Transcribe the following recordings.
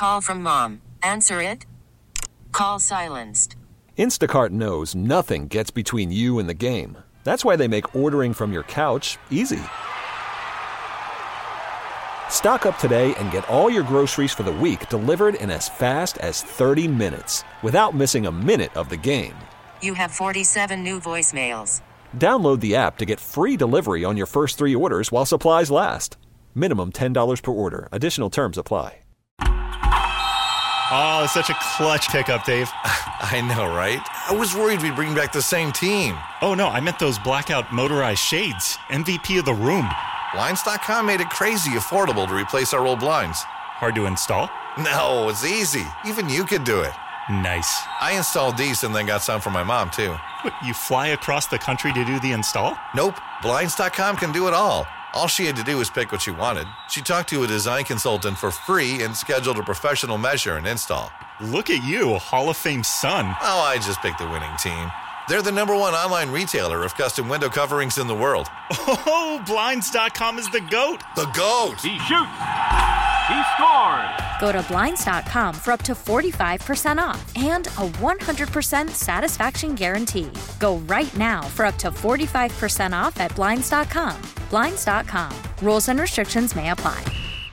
Call from mom. Answer it. Call silenced. Instacart knows nothing gets between you and the game. That's why they make ordering from your couch easy. Stock up today and get all your groceries for the week delivered in as fast as 30 minutes without missing a minute of the game. You have 47 new voicemails. Download the app to get free delivery on your first 3 orders while supplies last. Minimum $10 per order. Additional terms apply. Oh, such a clutch pickup, Dave. I know, right? I was worried we'd bring back the same team. Oh, no, I meant those blackout motorized shades. MVP of the room. Blinds.com made it crazy affordable to replace our old blinds. Hard to install? No, it's easy. Even you could do it. Nice. I installed these and then got some for my mom, too. What, you fly across the country to do the install? Nope. Blinds.com can do it all. All she had to do was pick what she wanted. She talked to a design consultant for free and scheduled a professional measure and install. Look at you, Hall of Fame son. Oh, I just picked the winning team. They're the #1 online retailer of custom window coverings in the world. Oh, Blinds.com is the GOAT. The GOAT. He shoots. He scores. Go to Blinds.com for up to 45% off and a 100% satisfaction guarantee. Go right now for up to 45% off at Blinds.com. Blinds.com. Rules and restrictions may apply.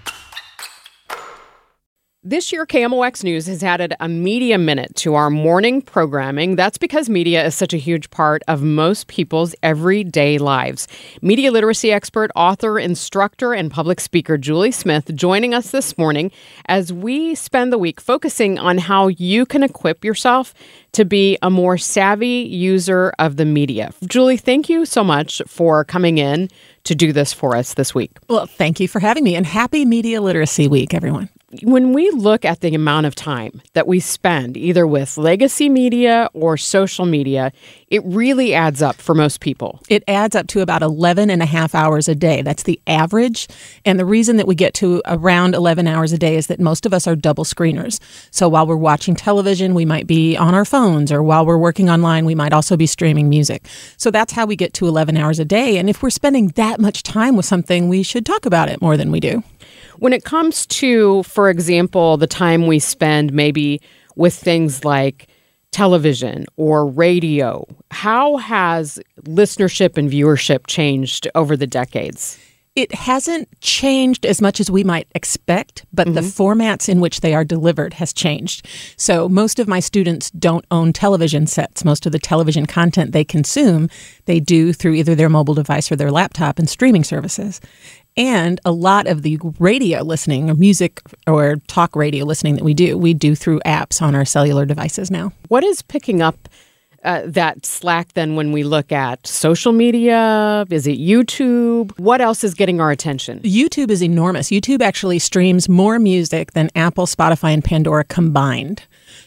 This year, KMOX News has added a Media Minute to our morning programming. That's because media is such a huge part of most people's everyday lives. Media literacy expert, author, instructor, and public speaker Julie Smith joining us this morning as we spend the week focusing on how you can equip yourself to be a more savvy user of the media. Julie, thank you so much for coming in to do this for us this week. Well, thank you for having me, and happy Media Literacy Week, everyone. When we look at the amount of time that we spend either with legacy media or social media, it really adds up for most people. It adds up to about 11 and a half hours a day. That's the average. And the reason that we get to around 11 hours a day is that most of us are double screeners. So while we're watching television, we might be on our phones, or while we're working online, we might also be streaming music. So that's how we get to 11 hours a day. And if we're spending that much time with something, we should talk about it more than we do. When it comes to, for example, the time we spend maybe with things like television or radio, how has listenership and viewership changed over the decades? It hasn't changed as much as we might expect, but the formats in which they are delivered has changed. So most of my students don't own television sets. Most of the television content they consume, they do through either their mobile device or their laptop and streaming services. And a lot of the radio listening or music or talk radio listening that we do through apps on our cellular devices now. What is picking up that slack then when we look at social media? Is it YouTube? What else is getting our attention? YouTube is enormous. YouTube actually streams more music than Apple, Spotify, and Pandora combined.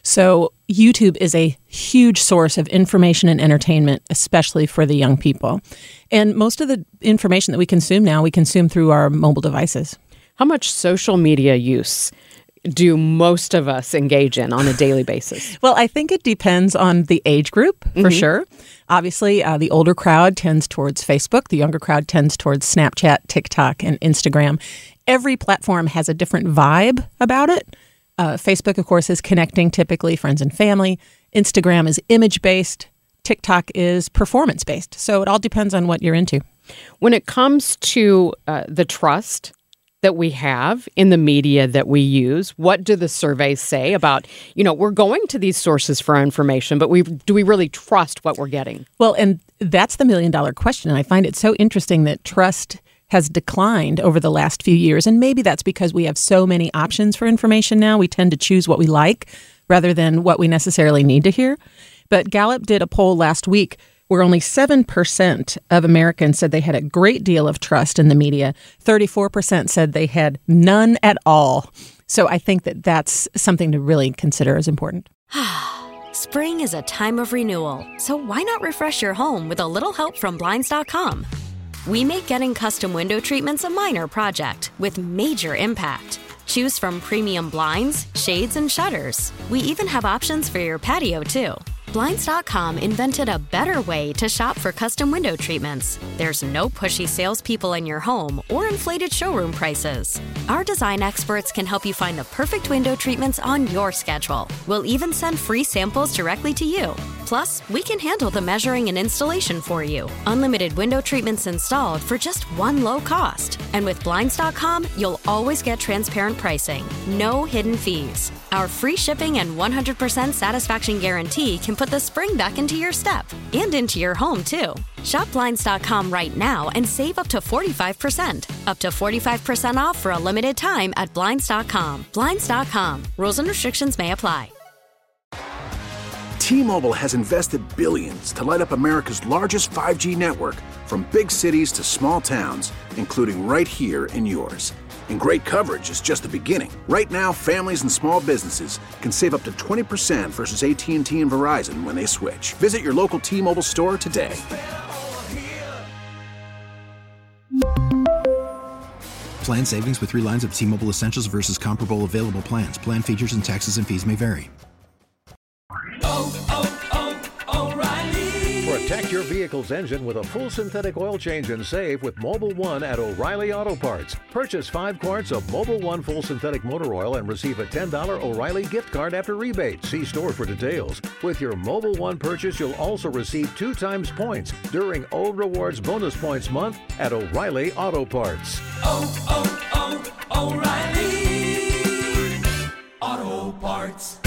So YouTube is a huge source of information and entertainment, especially for the young people. And most of the information that we consume now, we consume through our mobile devices. How much social media use do most of us engage in on a daily basis? Well, I think it depends on the age group, for sure. Obviously, the older crowd tends towards Facebook. The younger crowd tends towards Snapchat, TikTok, and Instagram. Every platform has a different vibe about it. Facebook, of course, is connecting typically friends and family. Instagram is image-based. TikTok is performance-based. So it all depends on what you're into. When it comes to the trust that we have in the media that we use, what do the surveys say about, we're going to these sources for our information, but do we really trust what we're getting? Well, and that's the million-dollar question. And I find it so interesting that trust has declined over the last few years. And maybe that's because we have so many options for information now. We tend to choose what we like rather than what we necessarily need to hear. But Gallup did a poll last week where only 7% of Americans said they had a great deal of trust in the media. 34% said they had none at all. So I think that that's something to really consider as important. Spring is a time of renewal, so why not refresh your home with a little help from Blinds.com? We make getting custom window treatments a minor project with major impact. Choose from premium blinds, shades, and shutters. We even have options for your patio, too. Blinds.com invented a better way to shop for custom window treatments. There's no pushy salespeople in your home or inflated showroom prices. Our design experts can help you find the perfect window treatments on your schedule. We'll even send free samples directly to you. Plus, we can handle the measuring and installation for you. Unlimited window treatments installed for just one low cost. And with Blinds.com, you'll always get transparent pricing. No hidden fees. Our free shipping and 100% satisfaction guarantee can put the spring back into your step and into your home, too. Shop Blinds.com right now and save up to 45%. Up to 45% off for a limited time at Blinds.com. Blinds.com. Rules and restrictions may apply. T-Mobile has invested billions to light up America's largest 5G network, from big cities to small towns, including right here in yours. And great coverage is just the beginning. Right now, families and small businesses can save up to 20% versus AT&T and Verizon when they switch. Visit your local T-Mobile store today. Plan savings with 3 lines of T-Mobile Essentials versus comparable available plans. Plan features and taxes and fees may vary. Protect your vehicle's engine with a full synthetic oil change and save with Mobil 1 at O'Reilly Auto Parts. Purchase 5 quarts of Mobil 1 full synthetic motor oil and receive a $10 O'Reilly gift card after rebate. See store for details. With your Mobil 1 purchase, you'll also receive 2 times points during O Rewards Bonus Points Month at O'Reilly Auto Parts. O'Reilly Auto Parts.